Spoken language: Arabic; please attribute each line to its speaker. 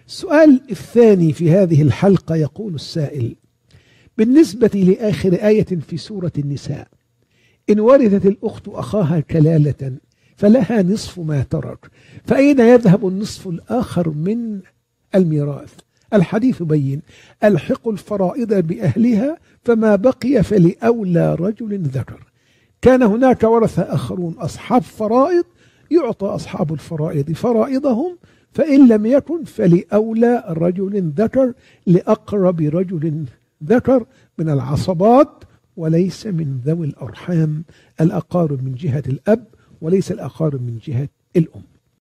Speaker 1: السؤال الثاني في هذه الحلقة يقول السائل: بالنسبة لآخر آية في سورة النساء، إن ورثت الأخت أخاها كلالة فلها نصف ما ترك، فأين يذهب النصف الآخر من الميراث؟ الحديث بين: ألحقوا الفرائض بأهلها فما بقي فلأولى رجل ذكر. كان هناك ورثة آخرون أصحاب فرائض، يعطى أصحاب الفرائض فرائضهم، فإن لم يكن فلأولى رجل ذكر، لأقرب رجل ذكر من العصبات وليس من ذوي الأرحام، الأقارب من جهة الأب وليس الأقارب من جهة الأم.